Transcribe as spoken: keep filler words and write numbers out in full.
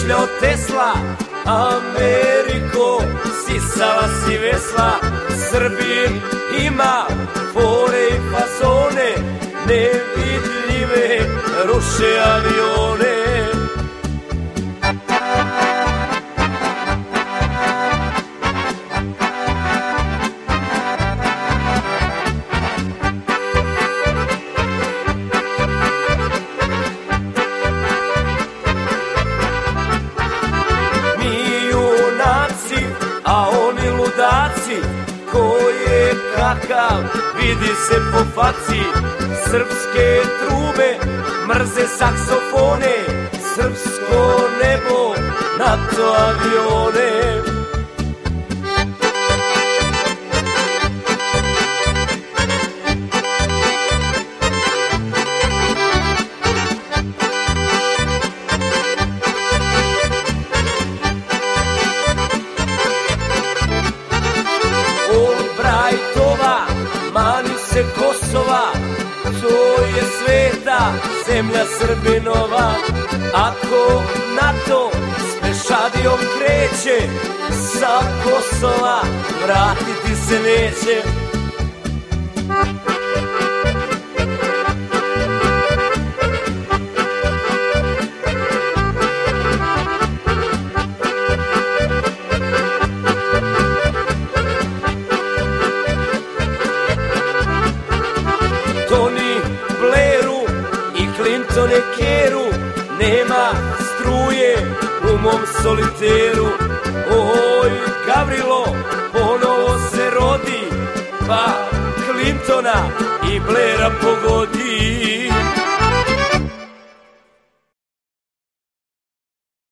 smišljao Tesla, Ameriko, sisala si vesla. Srbin ima fore i fazone, nevidljive ruše avione. Ko je kakav, vidi se po faci. Srpske trube mrze saksofone, srpsko nebo, NATO avione. Mani se Kosova, to je sveta zemlja Srbinova. Ako NATO s pešadijom kreće, sa Kosova vratiti se neće. Clintone Keru, nema struje u mom soliteru. Oj, Gavrilo, ponovo se rodi, pa Clintona i Blaira pogodi.